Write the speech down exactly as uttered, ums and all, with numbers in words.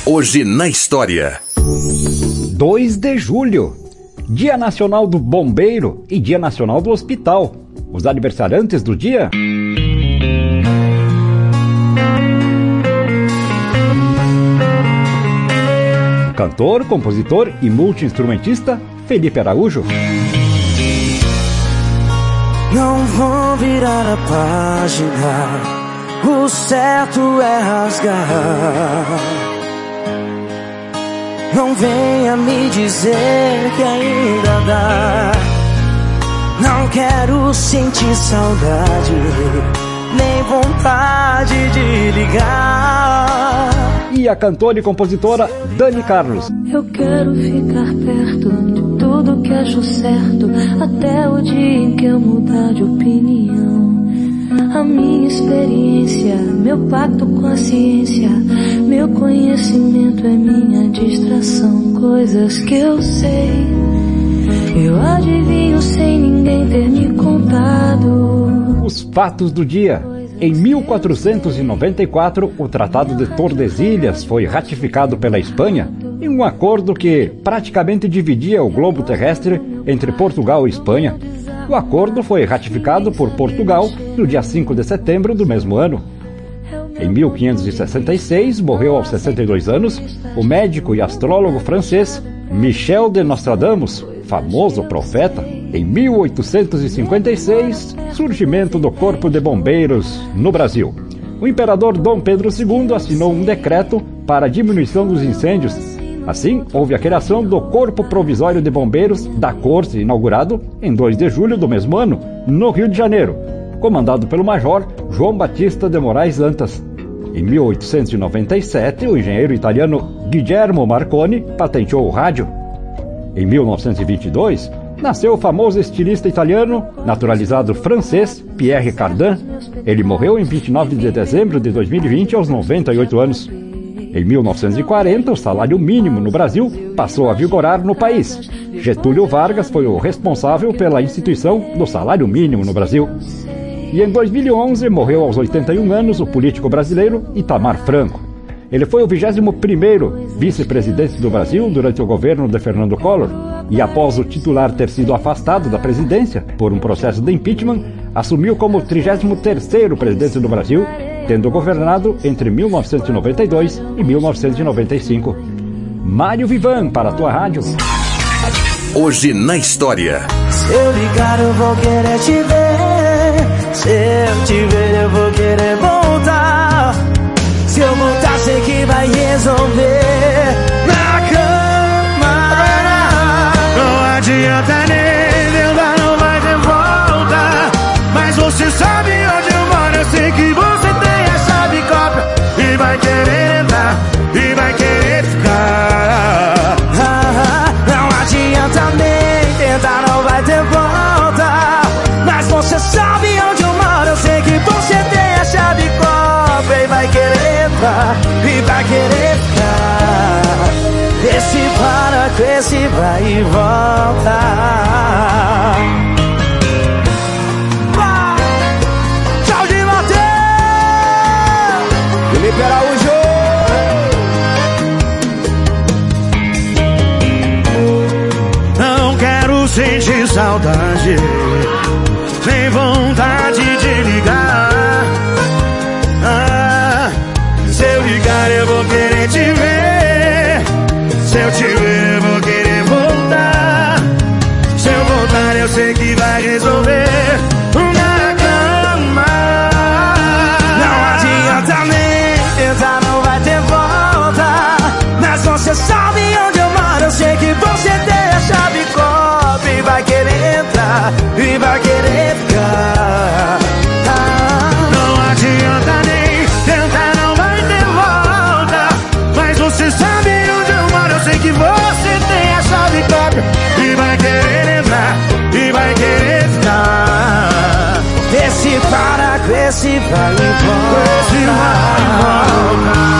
Hoje na história. dois de julho, Dia Nacional do Bombeiro e Dia Nacional do Hospital. Os aniversariantes do dia: cantor, compositor e multi-instrumentista Felipe Araújo. Não vou virar a página, o certo é rasgar. Não venha me dizer que ainda dá. Não quero sentir saudade, nem vontade de ligar. E a cantora e compositora Dani Carlos. Eu quero ficar perto de tudo que acho certo, até o dia em que eu mudar de opinião. A minha experiência, meu pacto com a ciência, meu conhecimento é minha distração. Coisas que eu sei, eu adivinho sem ninguém ter me contado. Os fatos do dia. Em mil quatrocentos e noventa e quatro, o Tratado de Tordesilhas foi ratificado pela Espanha em um acordo que praticamente dividia o globo terrestre entre Portugal e Espanha. O acordo foi ratificado por Portugal no dia cinco de setembro do mesmo ano. Em mil quinhentos e sessenta e seis, morreu aos sessenta e dois anos o médico e astrólogo francês Michel de Nostradamus, famoso profeta. Em mil oitocentos e cinquenta e seis, surgimento do Corpo de Bombeiros no Brasil. O imperador Dom Pedro segundo assinou um decreto para a diminuição dos incêndios. Assim, houve a criação do Corpo Provisório de Bombeiros da Corte, inaugurado em dois de julho do mesmo ano, no Rio de Janeiro, comandado pelo major João Batista de Moraes Antas. Em mil oitocentos e noventa e sete, o engenheiro italiano Guillermo Marconi patenteou o rádio. Em mil novecentos e vinte e dois, nasceu o famoso estilista italiano, naturalizado francês, Pierre Cardin. Ele morreu em vinte e nove de dezembro de dois mil e vinte, aos noventa e oito anos. Em mil novecentos e quarenta, o salário mínimo no Brasil passou a vigorar no país. Getúlio Vargas foi o responsável pela instituição do salário mínimo no Brasil. E em dois mil e onze, morreu aos oitenta e um anos o político brasileiro Itamar Franco. Ele foi o vigésimo primeiro vice-presidente do Brasil durante o governo de Fernando Collor e, após o titular ter sido afastado da presidência por um processo de impeachment, assumiu como trigésimo terceiro presidente do Brasil, tendo governado entre mil novecentos e noventa e dois e mil novecentos e noventa e cinco. Mário Vivan, para a tua rádio. Hoje na história. Se eu ligar eu vou querer te ver, se eu te ver eu vou querer voltar. Se eu voltar sei que vai resolver na cama. Não adianta nem tentar, não vai ter volta. Mas você sabe onde eu moro, eu sei que você tem a chave cópia e vai querer entrar, e vai querer ficar. Não adianta nem tentar, não vai ter volta. Mas você sabe onde eu moro, eu sei que você tem a chave cópia e vai querer entrar, e vai querer ficar. Esse para com esse vai e volta. Tchau de Mateus, Felipe Araújo. Não quero sentir saudade, nem vontade de ligar. Ah, se eu ligar eu vou querer te ver, se eu te ver eu vou querer voltar. Se eu voltar eu sei que vai resolver na cama. Não adianta nem tentar, não vai ter volta. Mas você sabe onde eu moro, eu sei que você tem a chave cópia e vai querer entrar, e vai querer ficar. Não adianta nem tentar, não vai ter volta. Mas você sabe onde eu moro, eu sei que você tem a chave cópia e vai querer entrar, e vai querer ficar. Esse para com esse vai e volta. Esse vai e volta.